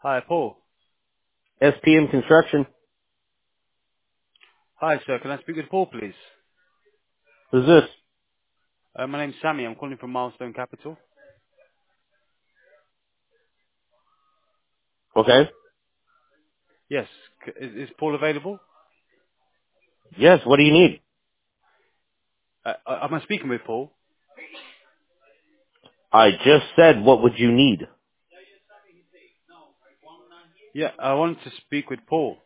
Hi, Paul. SPM Construction. Hi, sir. Can I speak with Paul, please? Who's this? My name's Sammy. I'm calling from Milestone Capital. Okay. Yes. Is Paul available? Yes, what do you need? Am I speaking with Paul? I just said, what would you need? Yeah, I wanted to speak with Paul.